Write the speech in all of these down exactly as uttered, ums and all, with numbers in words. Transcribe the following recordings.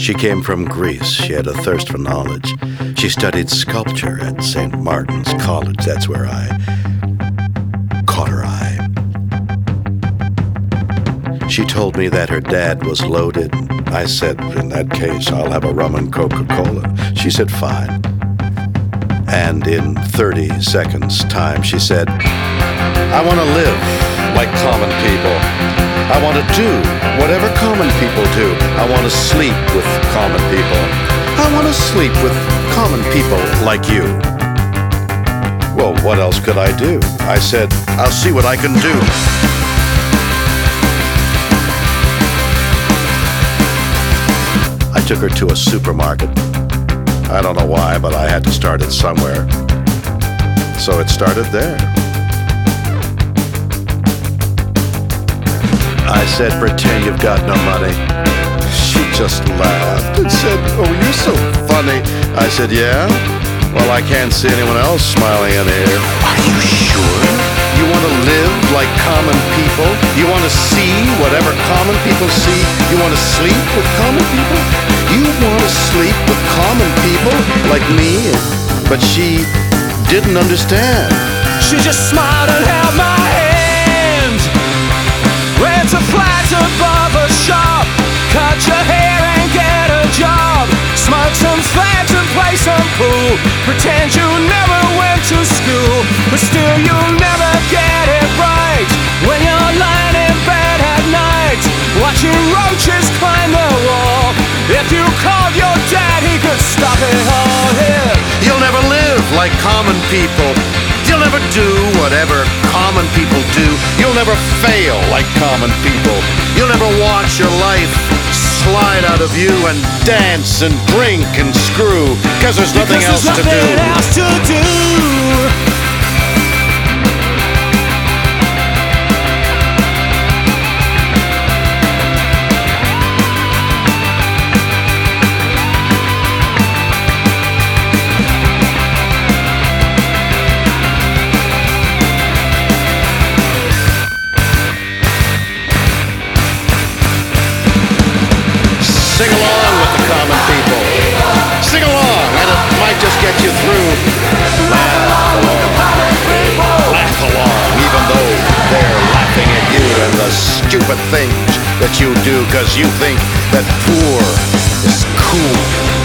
She came from Greece. She had a thirst for knowledge. She studied sculpture at Saint Martin's College. That's where I caught her eye. She told me that her dad was loaded. I said, in that case, I'll have a rum and Coca-Cola. She said, fine. And in thirty seconds time, she said, I want to live like common people. I want to do whatever common people do. I want to sleep with common people. I want to sleep with common people like you. Well, what else could I do? I said, I'll see what I can do. I took her to a supermarket. I don't know why, but I had to start it somewhere. So it started there. I said, pretend you've got no money. She just laughed and said, oh, you're so funny. I said, yeah? Well, I can't see anyone else smiling in here. Are you sure? You want to live like common people? You want to see whatever common people see? You want to sleep with common people? You want to sleep with common people like me? But she didn't understand. She just smiled and held my hand. Went to flats above a shop. Cut your hair and get a job. Smoke some fags and play some pool. Pretend you never went to school, but still you'll never get it right. When you're lying in bed at night, watching roaches climb the wall. If you called your dad, he could stop it all here. You'll never live like common people. You'll never do whatever common people do. You'll never fail like common people. You'll never watch your life slide out of you and dance and drink and screw, because there's nothing because else there's to nothing do. else to do. Sing along with the common people. Sing along, and it might just get you through. Laugh along. Laugh along, even though they're laughing at you and the stupid things that you do because you think that poor is cool.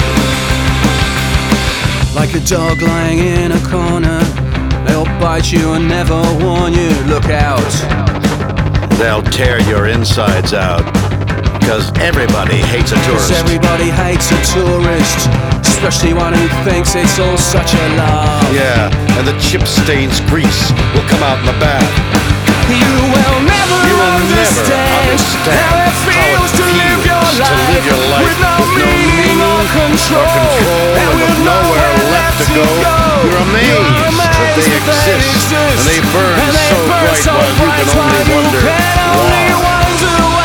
Like a dog lying in a corner, they'll bite you and never warn you. Look out. They'll tear your insides out. Because everybody hates a tourist. Because everybody hates a tourist, especially one who thinks it's all such a laugh. Yeah, and the chip stains grease will come out in the bath. You will never, you will understand, never understand how it feels, how it to, feels live your to life, live your life with no with no meaning or control, or control and with nowhere left to go. go. You're amazed, You're amazed that they exist, exist, and they burn and they so burn bright so while you can bright only while wonder you can only why. wonder why.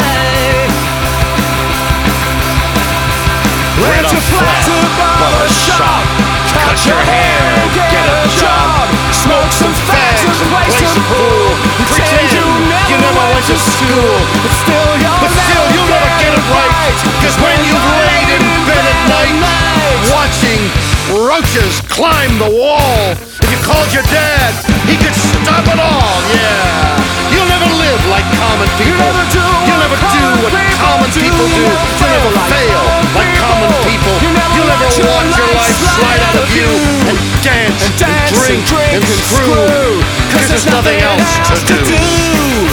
Went to flat above a shop, cut your hair, get a job, smoke some fags and play some pool. Pretend you never went to school, but still you'll But still, you'll never get it right. Because when you've laid in bed at night, watching roaches climb the wall, if you called your dad, he could stop it all, yeah. You'll never live like common people. You'll never do You'll never do what common people do. You'll never fail like common people. You'll never watch your life slide out of you and dance and drink and screw, because there's nothing else to do.